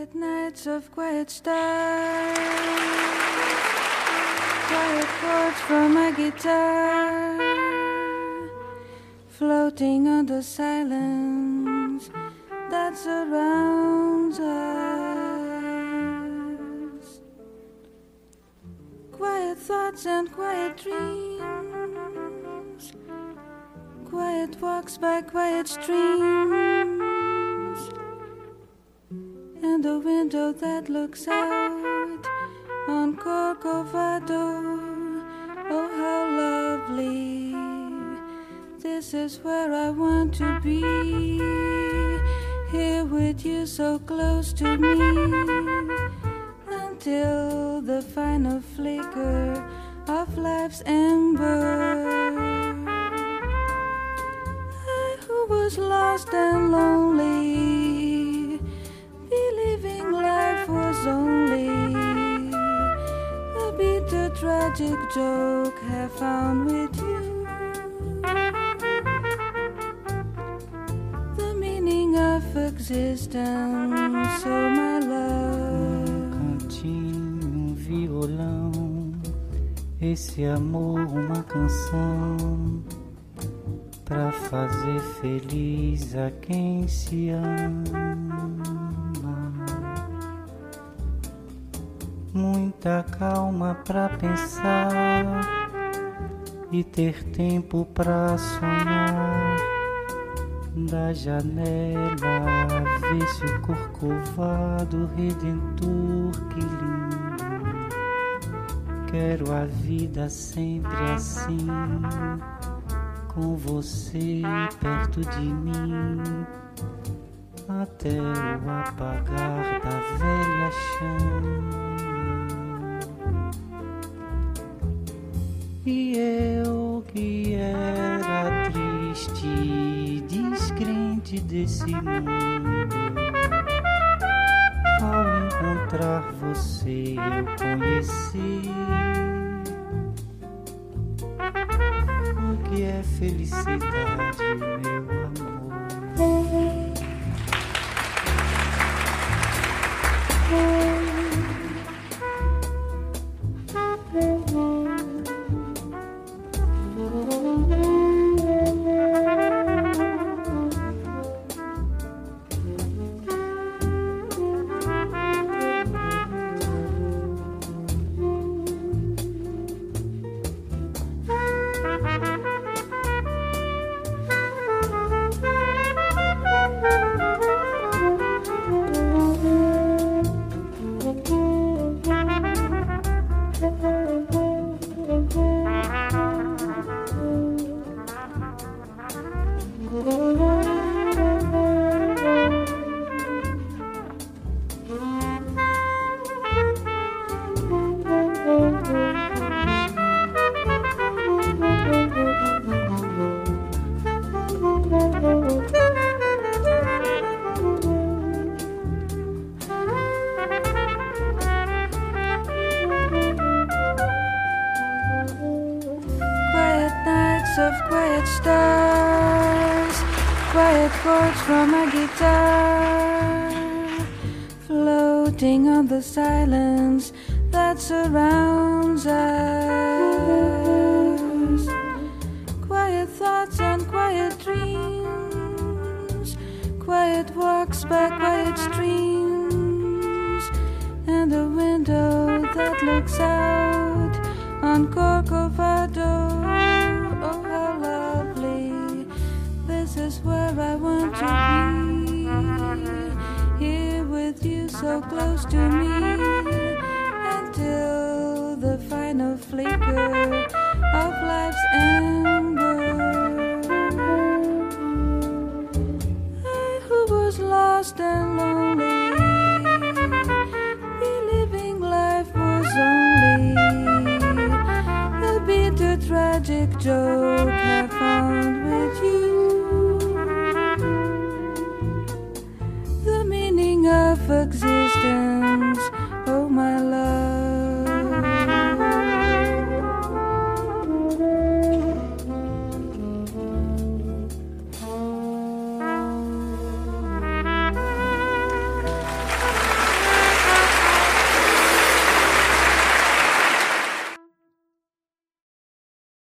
Quiet nights of quiet stars, quiet chords from my guitar, floating on the silence that surrounds us. Quiet thoughts and quiet dreams, quiet walks by quiet streams, and a window that looks out on Corcovado. Oh, how lovely. This is where I want to be, here with you so close to me, until the final flicker of life's ember. I who was lost and lonely, believing life was only a bitter tragic joke, have found with you the meaning of existence, oh my love. Cantinho, violão, esse amor uma canção pra fazer feliz a quem se ama. Muita calma pra pensar e ter tempo pra sonhar. Da janela vê-se o Corcovado redentor, que lindo. Quero a vida sempre assim, com você perto de mim, até o apagar da velha chama. E eu que era triste, descrente desse mundo, ao encontrar você eu conheci o que é felicidade, meu amor. Of quiet stars, quiet chords from a guitar, floating on the silence that surrounds us. Quiet thoughts and quiet dreams, quiet walks by quiet streams, and a window that looks out on Corcovado. Oh, how lovely. This is where I want to be, here with you so close to me, until the final flicker of life's ember. I who was lost and lonely, believing life was only a bitter tragic joke, have found with you the meaning of existence.